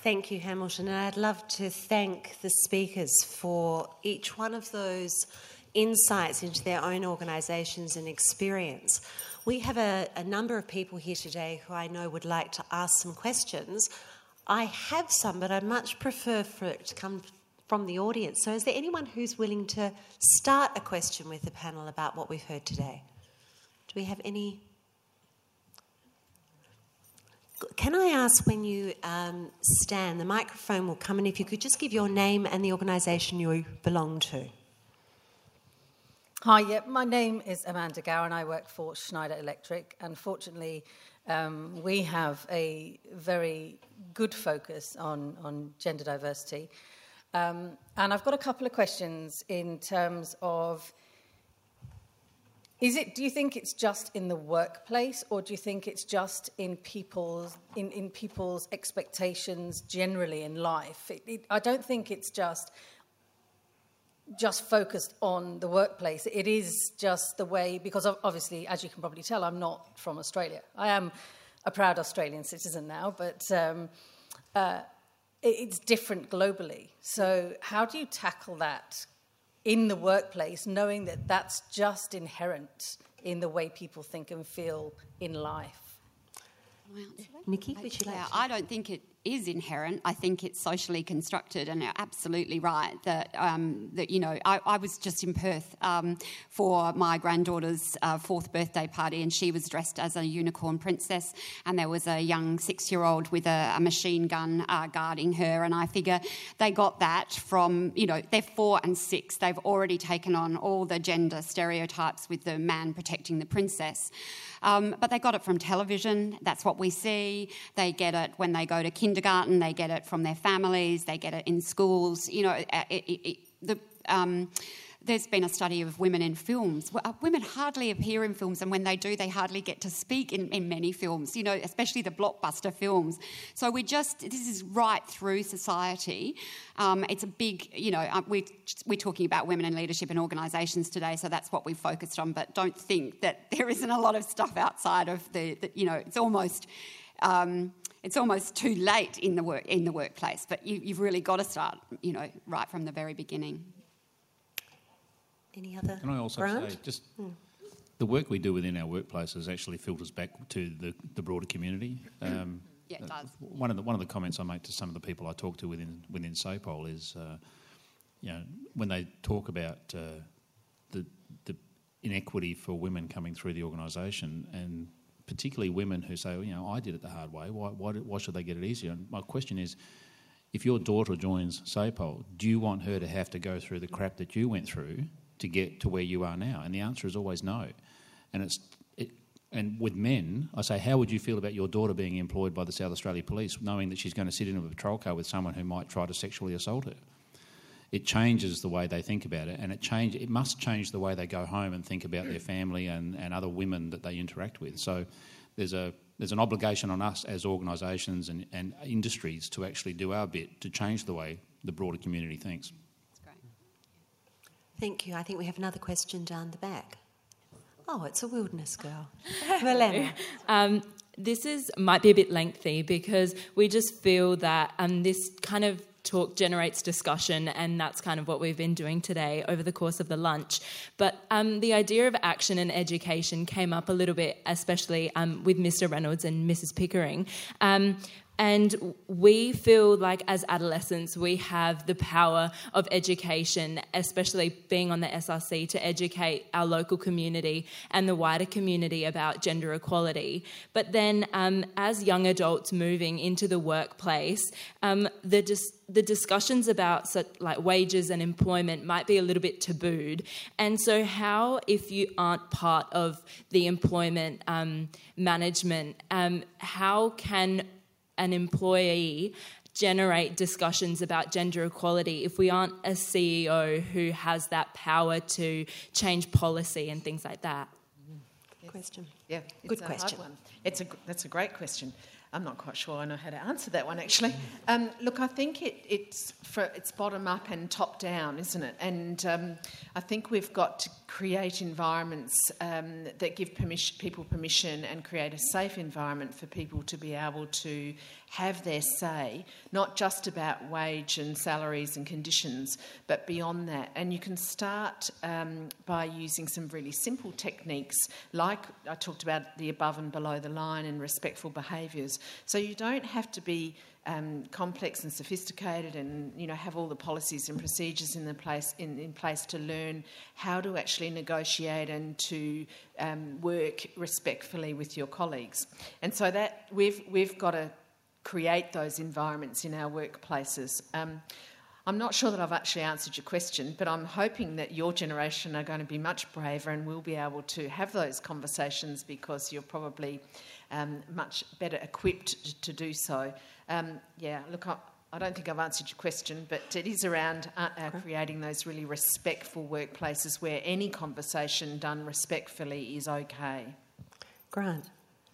Thank you, Hamilton. And I'd love to thank the speakers for each one of those insights into their own organisations and experience. We have a number of people here today who I know would like to ask some questions. I have some, but I'd much prefer for it to come from the audience. So is there anyone who's willing to start a question with the panel about what we've heard today? Do we have any? Can I ask, when you stand, the microphone will come, and if you could just give your name and the organisation you belong to. Hi, my name is Amanda Gowan. I work for Schneider Electric, and fortunately we have a very good focus on gender diversity. And I've got a couple of questions in terms of, do you think it's just in the workplace, or do you think it's just in people's expectations generally in life? I don't think it's just focused on the workplace. It is just the way, because obviously, as you can probably tell, I'm not from Australia. I am a proud Australian citizen now, but it's different globally. So how do you tackle that in the workplace, knowing that that's just inherent in the way people think and feel in life? Nikki, would you like to? I don't think it is inherent. I think it's socially constructed, and you're absolutely right that I was just in Perth for my granddaughter's 4th birthday party, and she was dressed as a unicorn princess, and there was a young 6-year-old with a machine gun guarding her, and I figure they got that from, they're 4 and 6. They've already taken on all the gender stereotypes with the man protecting the princess. But they got it from television. That's what we see. They get it when they go to kindergarten. They get it from their families. They get it in schools. There's been a study of women in films. Women hardly appear in films, and when they do, they hardly get to speak in many films, especially the blockbuster films. So this is right through society. It's a big, we're talking about women in leadership in organisations today, so that's what we've focused on, but don't think that there isn't a lot of stuff outside of it's almost too late in the workplace, but you've really got to start, right from the very beginning. Any other? Can I also say, the work we do within our workplaces actually filters back to the broader community. Yeah, it does. One of the comments I make to some of the people I talk to within SAPOL is, when they talk about the inequity for women coming through the organisation, and particularly women who say, I did it the hard way. Why should they get it easier? And my question is, if your daughter joins SAPOL, do you want her to have to go through the crap that you went through to get to where you are now? And the answer is always no. And with men, I say, how would you feel about your daughter being employed by the South Australia Police, knowing that she's going to sit in a patrol car with someone who might try to sexually assault her? It changes the way they think about it, and it must change the way they go home and think about their family and other women that they interact with. So there's an obligation on us as organisations and industries to actually do our bit to change the way the broader community thinks. Thank you. I think we have another question down the back. Oh, it's a wilderness girl. Milena. This might be a bit lengthy because we just feel that this kind of talk generates discussion, and that's kind of what we've been doing today over the course of the lunch. But the idea of action and education came up a little bit, especially with Mr. Reynolds and Mrs. Pickering. And we feel like as adolescents, we have the power of education, especially being on the SRC, to educate our local community and the wider community about gender equality. But then as young adults moving into the workplace, the discussions about wages and employment might be a little bit tabooed. And so how, if you aren't part of the employment management, how can an employee generate discussions about gender equality if we aren't a CEO who has that power to change policy and things like that? Good question. Yeah, good question. Hard one. That's a great question. I'm not quite sure I know how to answer that one, actually. Look, I think it's bottom up and top down, isn't it? And I think we've got to create environments that give people permission and create a safe environment for people to be able to have their say, not just about wage and salaries and conditions, but beyond that. And you can start by using some really simple techniques, like I talked about the above and below the line and respectful behaviours. So you don't have to be complex and sophisticated and have all the policies and procedures in place to learn how to actually negotiate and to work respectfully with your colleagues. And so that we've got to create those environments in our workplaces. I'm not sure that I've actually answered your question, but I'm hoping that your generation are going to be much braver and will be able to have those conversations because you're probably much better equipped to do so. Look, I don't think I've answered your question, but it is around creating those really respectful workplaces where any conversation done respectfully is okay. Grant?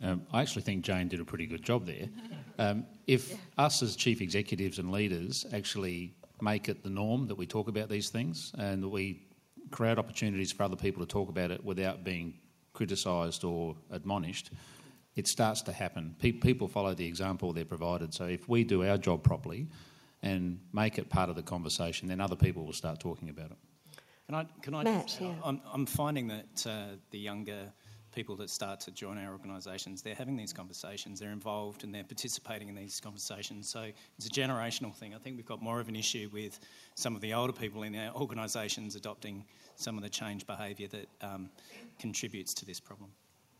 I actually think Jane did a pretty good job there. If us as chief executives and leaders actually make it the norm that we talk about these things and that we create opportunities for other people to talk about it without being criticised or admonished, it starts to happen. People follow the example they're provided. So if we do our job properly and make it part of the conversation, then other people will start talking about it. Can I Matt, yeah. I'm finding that the younger people that start to join our organisations, they're having these conversations, they're involved and they're participating in these conversations. So it's a generational thing. I think we've got more of an issue with some of the older people in our organisations adopting some of the change behaviour that contributes to this problem.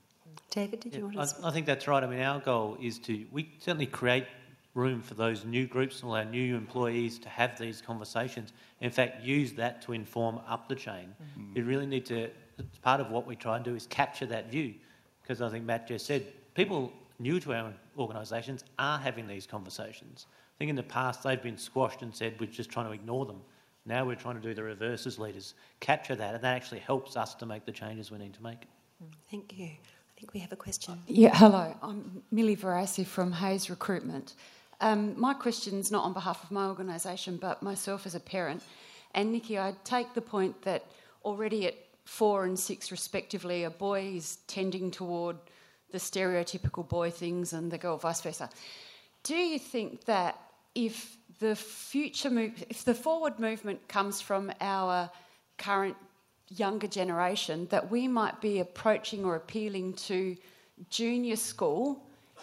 David, did you want to speak? I think that's right. I mean, our goal is we certainly create room for those new groups and all our new employees to have these conversations. In fact, use that to inform up the chain. You really need to, part of what we try and do is capture that view, because I think Matt just said, people new to our organisations are having these conversations. I think in the past they've been squashed and said we're just trying to ignore them. Now we're trying to do the reverse as leaders, capture that, and that actually helps us to make the changes we need to make. Thank you. I think we have a question. Yeah, hello. I'm Millie Verassi from Hayes Recruitment. My question's not on behalf of my organisation, but myself as a parent. And Nikki, I take the point that already at 4 and 6 respectively, a boy is tending toward the stereotypical boy things and the girl vice versa. Do you think that if the forward movement comes from our current younger generation, that we might be approaching or appealing to junior school,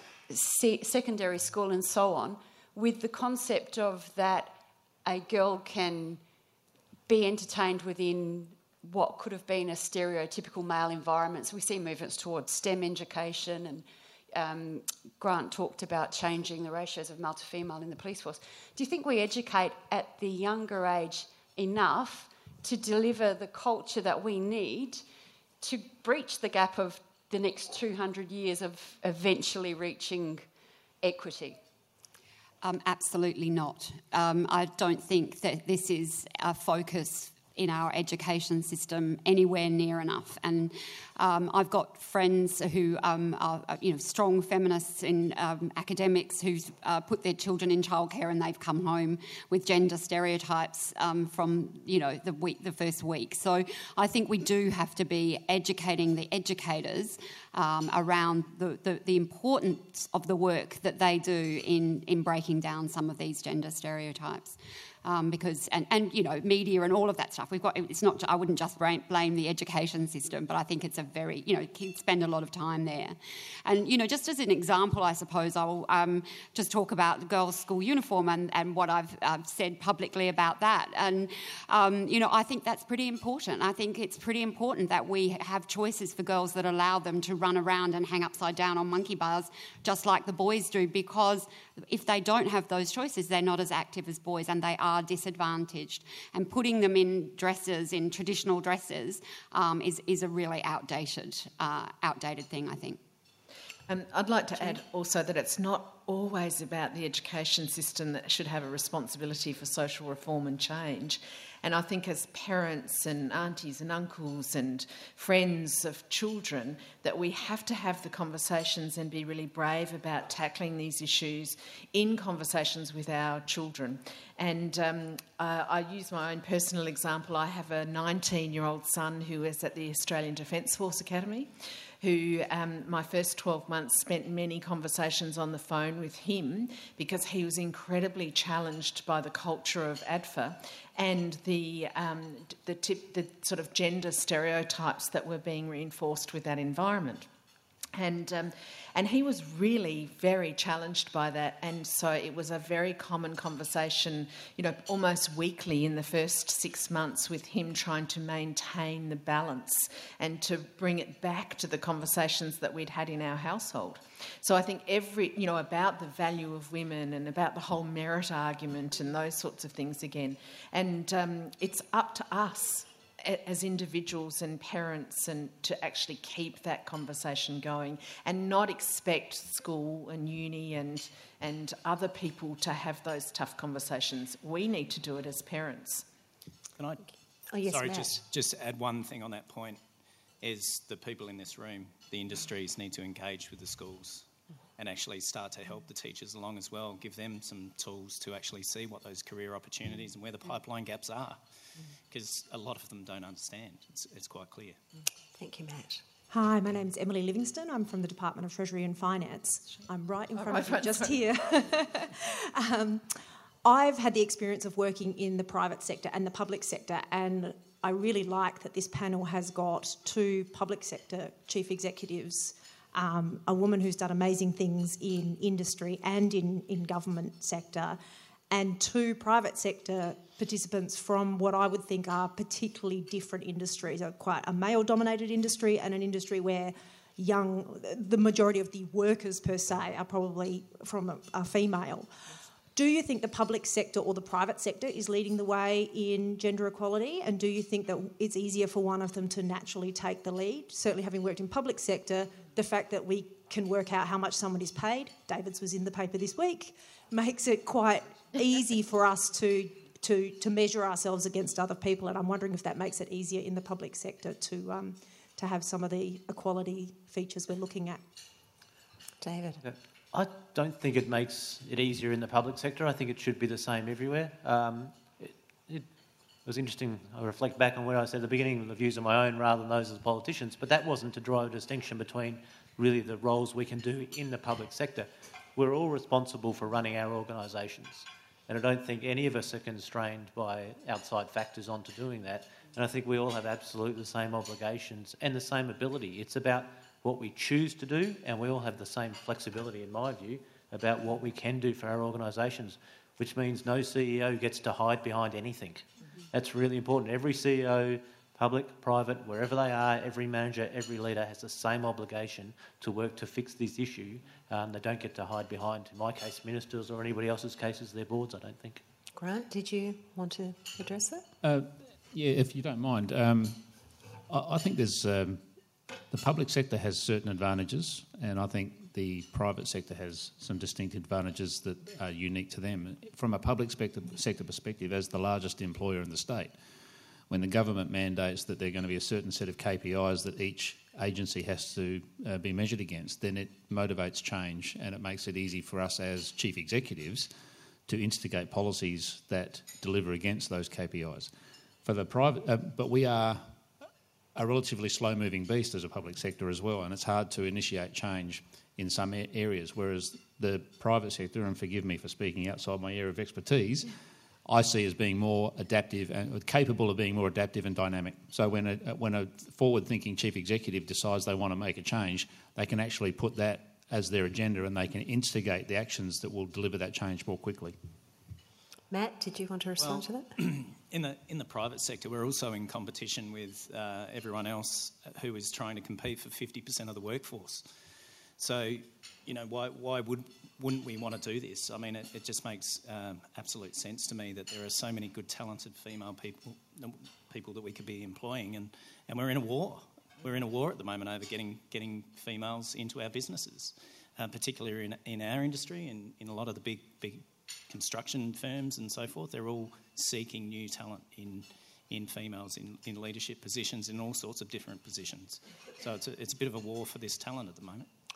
secondary school and so on, with the concept of that a girl can be entertained within what could have been a stereotypical male environment? So we see movements towards STEM education, and Grant talked about changing the ratios of male to female in the police force. Do you think we educate at the younger age enough to deliver the culture that we need to breach the gap of the next 200 years of eventually reaching equity? Absolutely not. I don't think that this is a focus in our education system anywhere near enough. And I've got friends who are strong feminists in academics who've put their children in childcare and they've come home with gender stereotypes from the first week. So I think we do have to be educating the educators around the importance of the work that they do in breaking down some of these gender stereotypes. Because media and all of that stuff, it's not. I wouldn't just blame the education system, but I think it's a very kids spend a lot of time there. And just as an example, I suppose I'll just talk about the girls' school uniform and what I've said publicly about that. And I think that's pretty important. I think it's pretty important that we have choices for girls that allow them to run around and hang upside down on monkey bars, just like the boys do. Because if they don't have those choices, they're not as active as boys, and they are disadvantaged, and putting them in traditional dresses is a really outdated thing, I think. I'd like to add also that it's not always about the education system that should have a responsibility for social reform and change. And I think as parents and aunties and uncles and friends of children, that we have to have the conversations and be really brave about tackling these issues in conversations with our children. And I use my own personal example. I have a 19-year-old son who is at the Australian Defence Force Academy, who my first 12 months spent many conversations on the phone with him because he was incredibly challenged by the culture of ADFA and the sort of gender stereotypes that were being reinforced with that environment. And he was really very challenged by that, and so it was a very common conversation, almost weekly in the first 6 months, with him trying to maintain the balance and to bring it back to the conversations that we'd had in our household. So I think about the value of women and about the whole merit argument and those sorts of things again. And it's up to us as individuals and parents and to actually keep that conversation going and not expect school and uni and other people to have those tough conversations. We need to do it as parents. Can I? Oh, yes, sorry, Matt. just add one thing on that point, is the people in this room, the industries need to engage with the schools and actually start to help the teachers along as well, give them some tools to actually see what those career opportunities and where the pipeline gaps are, because a lot of them don't understand. It's quite clear. Thank you, Matt. Hi, my name's Emily Livingston. I'm from the Department of Treasury and Finance. I'm right in front of you, just here. I've had the experience of working in the private sector and the public sector, and I really like that this panel has got 2 public sector chief executives, a woman who's done amazing things in industry and in government sector, and 2 private sector participants from what I would think are particularly different industries, quite a male-dominated industry and an industry where the majority of the workers per se are probably from a female. Do you think the public sector or the private sector is leading the way in gender equality, and do you think that it's easier for one of them to naturally take the lead? Certainly, having worked in public sector, the fact that we can work out how much someone is paid, David's was in the paper this week, makes it quite easy for us to measure ourselves against other people, and I'm wondering if that makes it easier in the public sector to have some of the equality features we're looking at. David? I don't think it makes it easier in the public sector. I think it should be the same everywhere. It was interesting. I reflect back on what I said at the beginning, the views of my own rather than those of the politicians, but that wasn't to draw a distinction between really the roles we can do in the public sector. We're all responsible for running our organisations, and I don't think any of us are constrained by outside factors onto doing that, and I think we all have absolutely the same obligations and the same ability. It's about what we choose to do, and we all have the same flexibility, in my view, about what we can do for our organisations, which means no CEO gets to hide behind anything. That's really important. Every CEO, public, private, wherever they are, every manager, every leader has the same obligation to work to fix this issue. They don't get to hide behind, in my case, ministers or anybody else's cases, their boards, I don't think. Grant, did you want to address that? Yeah, if you don't mind. I think there's... the public sector has certain advantages, and I think the private sector has some distinct advantages that are unique to them. From a public sector perspective, as the largest employer in the state, when the government mandates that there are going to be a certain set of KPIs that each agency has to be measured against, then it motivates change, and it makes it easy for us as chief executives to instigate policies that deliver against those KPIs. For the private, but we are a relatively slow-moving beast as a public sector as well, and it's hard to initiate change in some areas, whereas the private sector, and forgive me for speaking outside my area of expertise, I see as being more adaptive and capable of being more adaptive and dynamic. So when a forward-thinking chief executive decides they want to make a change, they can actually put that as their agenda and they can instigate the actions that will deliver that change more quickly. Matt, did you want to respond to that? In the private sector, we're also in competition with everyone else who is trying to compete for 50% of the workforce. So, why wouldn't we want to do this? I mean, it just makes absolute sense to me that there are so many good, talented female people that we could be employing, and we're in a war. We're in a war at the moment over getting females into our businesses, particularly in our industry and in a lot of the big construction firms and so forth. They're all seeking new talent in females in leadership positions, in all sorts of different positions. So it's a bit of a war for this talent at the moment.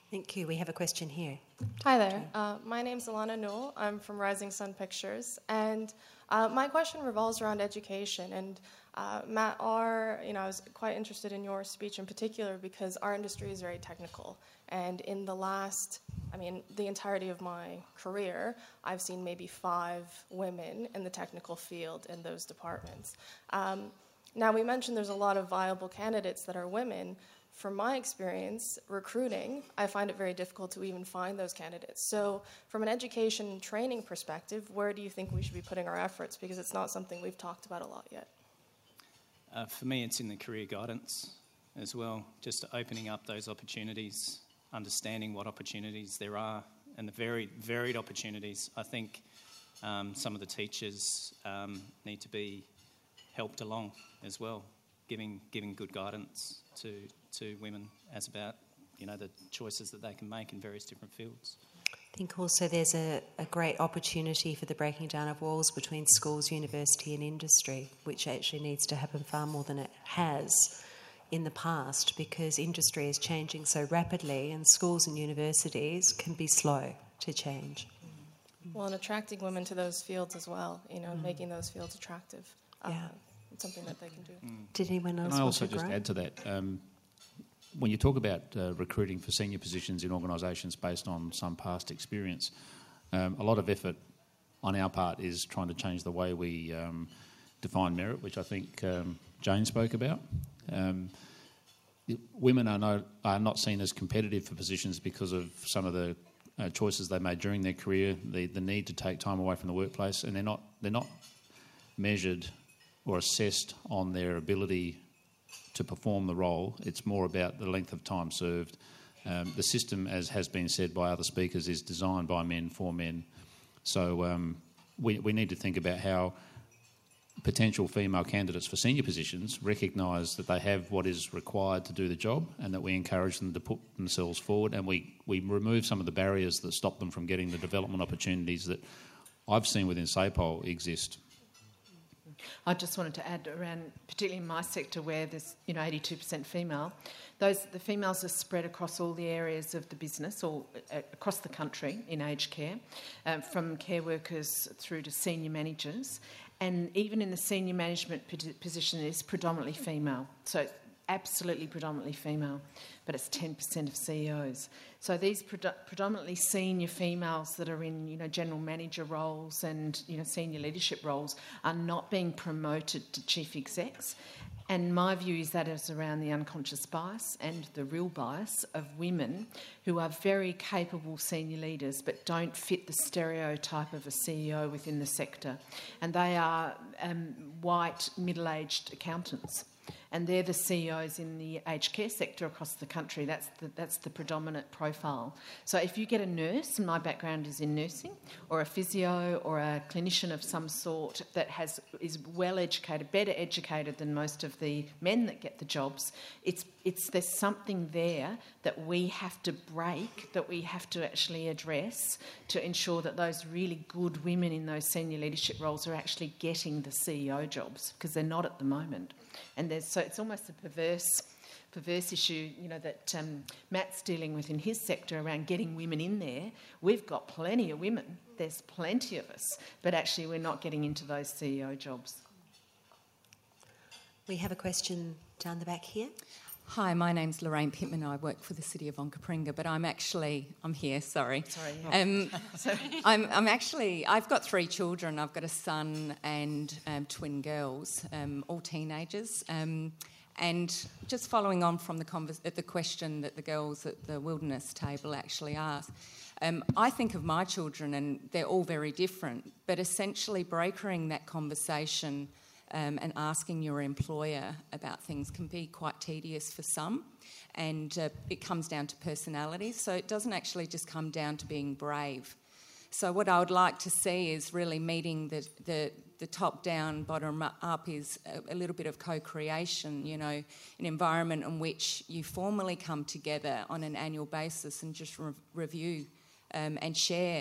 Thank you. We have a question here. Hi there. My name's Alana Newell. I'm from Rising Sun Pictures, and my question revolves around education. And Matt, I was quite interested in your speech in particular because our industry is very technical. And in the entirety of my career, I've seen maybe 5 women in the technical field in those departments. Now, we mentioned there's a lot of viable candidates that are women. From my experience recruiting, I find it very difficult to even find those candidates. So from an education and training perspective, where do you think we should be putting our efforts? Because it's not something we've talked about a lot yet. For me, it's in the career guidance as well, just opening up those opportunities, understanding what opportunities there are, and the very varied opportunities. I think some of the teachers need to be helped along as well, giving good guidance to women as about the choices that they can make in various different fields. I think also there's a great opportunity for the breaking down of walls between schools, university and industry, which actually needs to happen far more than it has in the past, because industry is changing so rapidly and schools and universities can be slow to change. Well, and attracting women to those fields as well, making those fields attractive. It's something that they can do. Did anyone else Can I want to also just grow? add to that? When you talk about recruiting for senior positions in organisations based on some past experience, a lot of effort on our part is trying to change the way we define merit, which I think Jane spoke about. Women are not seen as competitive for positions because of some of the choices they made during their career, the need to take time away from the workplace, and they're not measured or assessed on their ability to perform the role. It's more about the length of time served. The system, as has been said by other speakers, is designed by men for men. So we need to think about how potential female candidates for senior positions recognise that they have what is required to do the job, and that we encourage them to put themselves forward, and we remove some of the barriers that stop them from getting the development opportunities that I've seen within SAPOL exist. I just wanted to add around, particularly in my sector where there's 82% female, the females are spread across all the areas of the business, or across the country in aged care, from care workers through to senior managers, and even in the senior management position it's predominantly female. So it's absolutely predominantly female, but it's 10% of CEOs. So these predominantly senior females that are in general manager roles and senior leadership roles are not being promoted to chief execs. And my view is that is around the unconscious bias and the real bias of women who are very capable senior leaders but don't fit the stereotype of a CEO within the sector. And they are white, middle-aged accountants. And they're the CEOs in the aged care sector across the country. That's the predominant profile. So if you get a nurse, and my background is in nursing, or a physio or a clinician of some sort that is well educated, better educated than most of the men that get the jobs, there's something there that we have to break, that we have to actually address to ensure that those really good women in those senior leadership roles are actually getting the CEO jobs, because they're not at the moment. And so it's almost a perverse issue, that Matt's dealing with in his sector around getting women in there. We've got plenty of women. There's plenty of us, but actually we're not getting into those CEO jobs. We have a question down the back here. Hi, my name's Lorraine Pittman. I work for the City of Onkaparinga, but I'm here, sorry. Sorry. I've got 3 children. I've got a son and twin girls, all teenagers. And just following on from the question that the girls at the wilderness table actually asked, I think of my children and they're all very different, but essentially brokering that conversation and asking your employer about things can be quite tedious for some, and it comes down to personality. So it doesn't actually just come down to being brave. So what I would like to see is really meeting the top down, bottom up is a little bit of co-creation, an environment in which you formally come together on an annual basis and just review and share,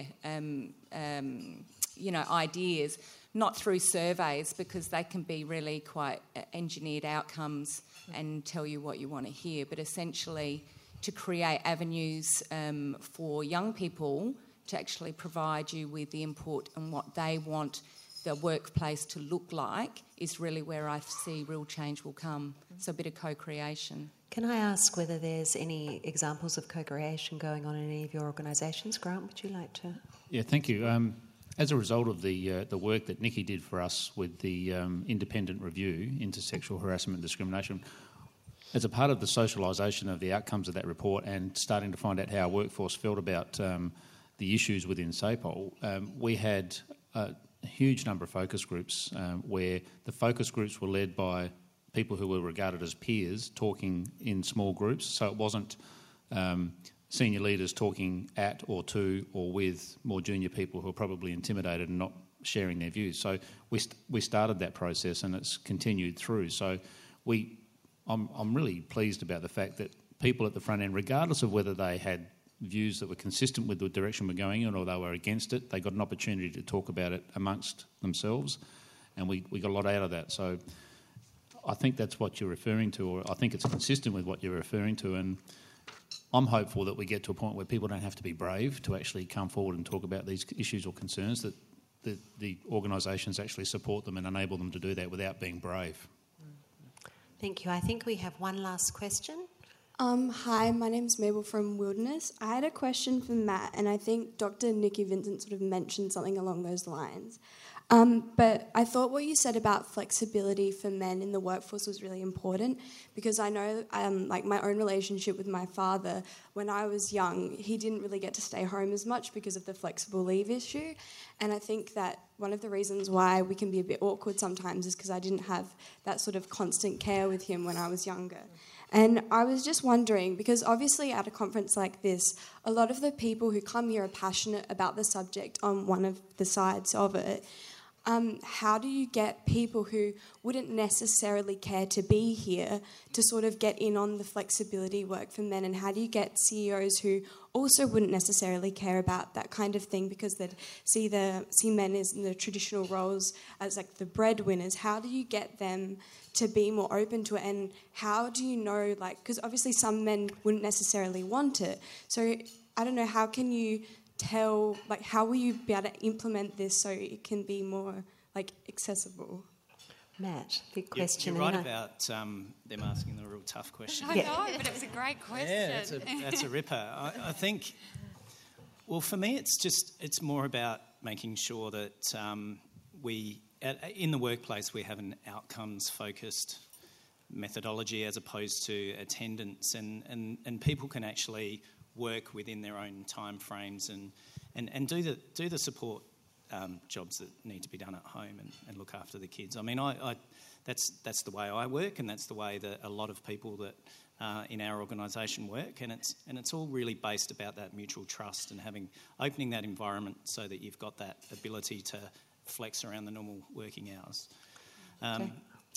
ideas. Not through surveys, because they can be really quite engineered outcomes and tell you what you want to hear, but essentially, to create avenues for young people to actually provide you with the input and what they want the workplace to look like is really where I see real change will come. So a bit of co-creation. Can I ask whether there's any examples of co-creation going on in any of your organisations? Grant, would you like to? Yeah, thank you. As a result of the work that Nikki did for us with the independent review into sexual harassment and discrimination, as a part of the socialisation of the outcomes of that report and starting to find out how our workforce felt about the issues within SAPOL, we had a huge number of focus groups where the focus groups were led by people who were regarded as peers talking in small groups. So it wasn't senior leaders talking at or to or with more junior people who are probably intimidated and not sharing their views. So we started that process and it's continued through. So I'm really pleased about the fact that people at the front end, regardless of whether they had views that were consistent with the direction we're going in or they were against it, they got an opportunity to talk about it amongst themselves, and we got a lot out of that. So I think that's what you're referring to, or I think it's consistent with what you're referring to, and I'm hopeful that we get to a point where people don't have to be brave to actually come forward and talk about these issues or concerns, that the organisations actually support them and enable them to do that without being brave. Thank you. I think we have one last question. Hi, my name's Mabel from Wilderness. I had a question for Matt, and I think Dr. Nikki Vincent sort of mentioned something along those lines. But I thought what you said about flexibility for men in the workforce was really important, because I know, like my own relationship with my father, when I was young, he didn't really get to stay home as much because of the flexible leave issue. And I think that one of the reasons why we can be a bit awkward sometimes is because I didn't have that sort of constant care with him when I was younger. And I was just wondering, because obviously at a conference like this, a lot of the people who come here are passionate about the subject on one of the sides of it. How do you get people who wouldn't necessarily care to be here to sort of get in on the flexibility work for men? And how do you get CEOs who also wouldn't necessarily care about that kind of thing because they'd see men as in the traditional roles as like the breadwinners? How do you get them to be more open to it? And how do you know, like, because obviously some men wouldn't necessarily want it. So I don't know, how can you tell, like, how will you be able to implement this so it can be more, like, accessible? Matt, big question. You're right about them asking the real tough question. I know, but it was a great question. Yeah, that's a ripper. I think, well, for me, it's more about making sure that in the workplace we have an outcomes-focused methodology as opposed to attendance, and people can actually work within their own time frames and do the support jobs that need to be done at home and look after the kids. I mean, that's the way I work, and that's the way that a lot of people that in our organisation work, and it's all really based about that mutual trust and opening that environment so that you've got that ability to flex around the normal working hours. Okay.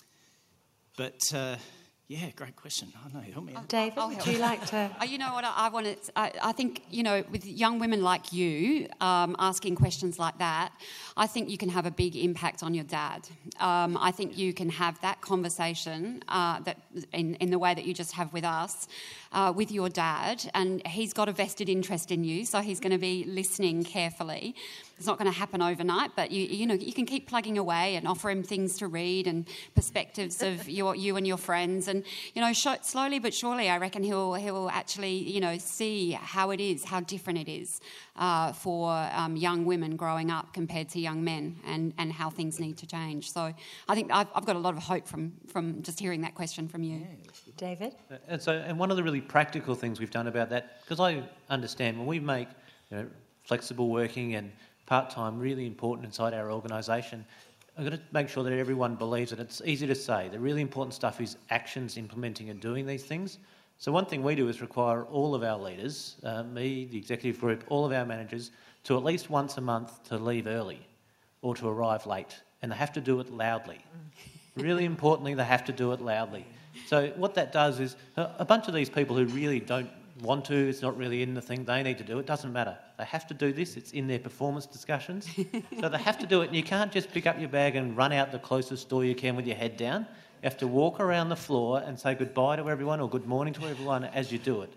But yeah, great question. I know, help me out. David, would you like to? You know what, I think, you know, with young women like you asking questions like that, I think you can have a big impact on your dad. I think you can have that conversation that in the way that you just have with us, with your dad, and he's got a vested interest in you, so he's going to be listening carefully. It's not going to happen overnight, but you know, you can keep plugging away and offer him things to read and perspectives of you and your friends, and you know, slowly but surely, I reckon he'll actually, you know, see how different it is for young women growing up compared to young men, and how things need to change. So I think I've got a lot of hope from just hearing that question from you. David? And one of the really practical things we've done about that, because I understand when we make, you know, flexible working and part-time really important inside our organisation, I've got to make sure that everyone believes that it's easy to say. The really important stuff is actions, implementing and doing these things. So one thing we do is require all of our leaders, me, the executive group, all of our managers, to at least once a month to leave early or to arrive late. And they have to do it loudly. Really importantly, they have to do it loudly. So what that does is a bunch of these people who really don't want to, it's not really in the thing they need to do, it doesn't matter. They have to do this, it's in their performance discussions. So they have to do it, and you can't just pick up your bag and run out the closest door you can with your head down. You have to walk around the floor and say goodbye to everyone or good morning to everyone as you do it.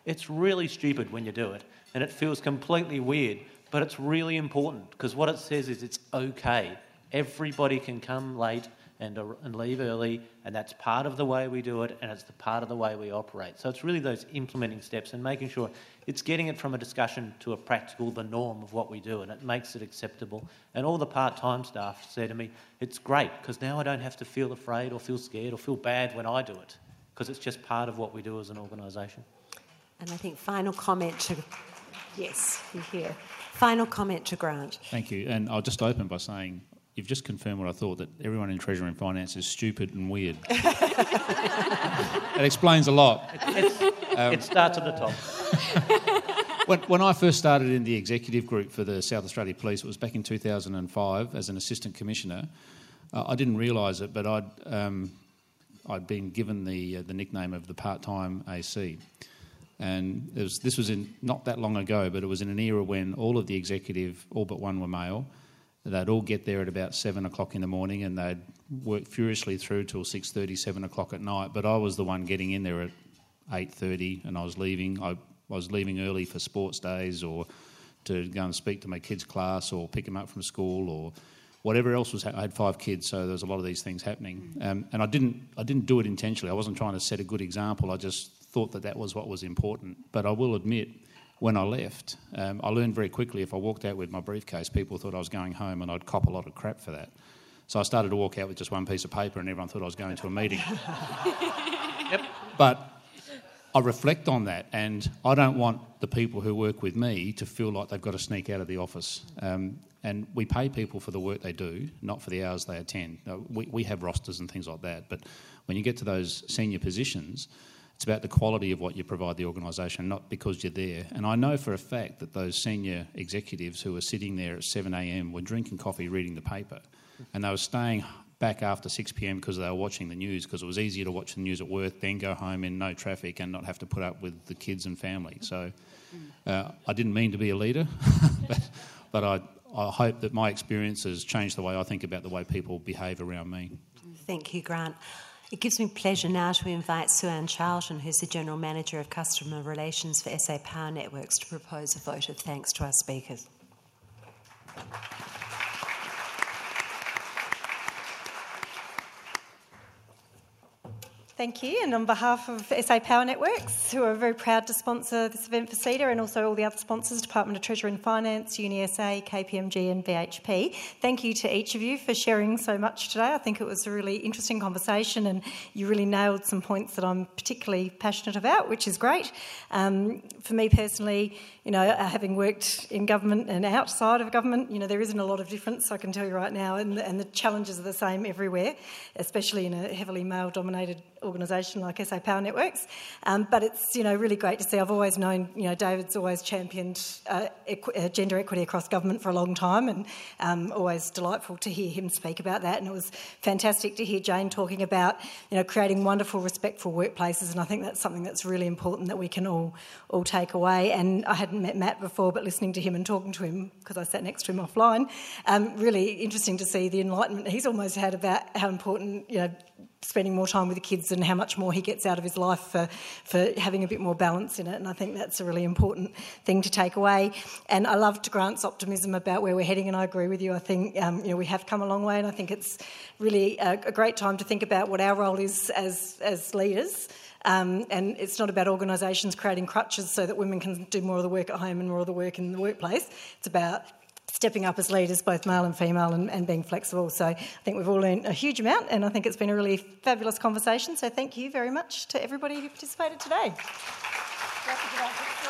It's really stupid when you do it, and it feels completely weird, but it's really important because what it says is it's okay. Everybody can come late and leave early, and that's part of the way we do it, and it's the part of the way we operate. So it's really those implementing steps and making sure it's getting it from a discussion to a practical, the norm of what we do, and it makes it acceptable. And all the part-time staff say to me, it's great, because now I don't have to feel afraid or feel scared or feel bad when I do it, because it's just part of what we do as an organisation. And I think final comment to... Yes, you're here. Final comment to Grant. Thank you. And I'll just open by saying... You've just confirmed what I thought, that everyone in Treasury and Finance is stupid and weird. That explains a lot. It starts at the top. When I first started in the executive group for the South Australia Police, it was back in 2005 as an assistant commissioner. I didn't realise it, but I'd been given the nickname of the part-time AC. And this was not that long ago, but it was in an era when all of the executive, all but one were male. They'd all get there at about 7 o'clock in the morning and they'd work furiously through till 6:30, 7 o'clock at night. But I was the one getting in there at 8:30 and I was leaving. I was leaving early for sports days or to go and speak to my kids' class or pick them up from school or whatever else was happening. I had 5 kids, so there was a lot of these things happening. And I didn't do it intentionally. I wasn't trying to set a good example. I just thought that was what was important. But I will admit, when I left, I learned very quickly if I walked out with my briefcase, people thought I was going home and I'd cop a lot of crap for that. So I started to walk out with just one piece of paper and everyone thought I was going to a meeting. Yep. But I reflect on that and I don't want the people who work with me to feel like they've got to sneak out of the office. And we pay people for the work they do, not for the hours they attend. We have rosters and things like that, but when you get to those senior positions, it's about the quality of what you provide the organisation, not because you're there. And I know for a fact that those senior executives who were sitting there at 7 a.m. were drinking coffee, reading the paper, and they were staying back after 6 p.m. because they were watching the news, because it was easier to watch the news at work, then go home in no traffic and not have to put up with the kids and family. So I didn't mean to be a leader, but I hope that my experience has changed the way I think about the way people behave around me. Thank you, Grant. It gives me pleasure now to invite Sue-Ann Charlton, who's the General Manager of Customer Relations for SA Power Networks, to propose a vote of thanks to our speakers. Thank you, and on behalf of SA Power Networks, who are very proud to sponsor this event for CEDA and also all the other sponsors, Department of Treasury and Finance, UniSA, KPMG and VHP, thank you to each of you for sharing so much today. I think it was a really interesting conversation and you really nailed some points that I'm particularly passionate about, which is great. For me personally, having worked in government and outside of government, there isn't a lot of difference, I can tell you right now, and the challenges are the same everywhere, especially in a heavily male-dominated organisation like SA Power Networks. But it's, really great to see. I've always known, David's always championed gender equity across government for a long time, and always delightful to hear him speak about that. And it was fantastic to hear Jane talking about, creating wonderful, respectful workplaces, and I think that's something that's really important that we can all take away. And I hadn't met Matt before, but listening to him and talking to him, because I sat next to him offline, really interesting to see the enlightenment he's almost had about how important, spending more time with the kids and how much more he gets out of his life for having a bit more balance in it. And I think that's a really important thing to take away. And I loved Grant's optimism about where we're heading, and I agree with you. I think, we have come a long way, and I think it's really a great time to think about what our role is as leaders. And it's not about organisations creating crutches so that women can do more of the work at home and more of the work in the workplace. It's about stepping up as leaders, both male and female, and being flexible. So I think we've all learned a huge amount, and I think it's been a really fabulous conversation. So thank you very much to everybody who participated today.